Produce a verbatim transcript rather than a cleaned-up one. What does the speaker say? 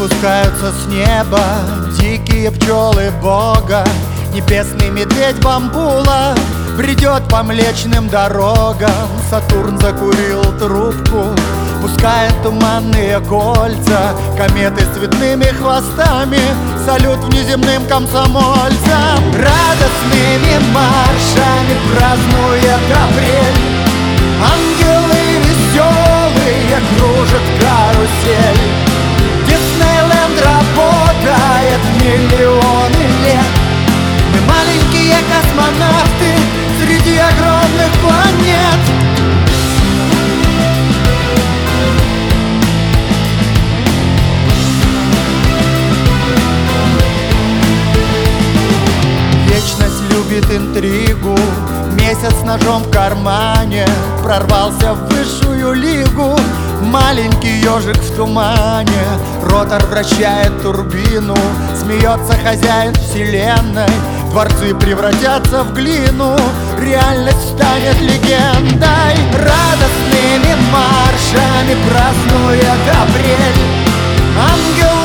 Спускаются с неба дикие пчелы Бога. Небесный медведь бамбула бредет по млечным дорогам. Сатурн закурил трубку, пускает туманные кольца. Кометы с цветными хвостами, салют внеземным комсомольцам. Радостными маршами празднует апрель. Ангелы веселые кружат карусель. Диснейленд работает миллионы лет. Мы маленькие космонавты среди огромных планет. Вечность любит интригу. Месяц с ножом в кармане прорвался в высшую лигу. Маленький ежик в тумане, ротор вращает турбину. Смеется хозяин вселенной, дворцы превратятся в глину. Реальность станет легендой. Радостными маршами празднует апрель. Ангел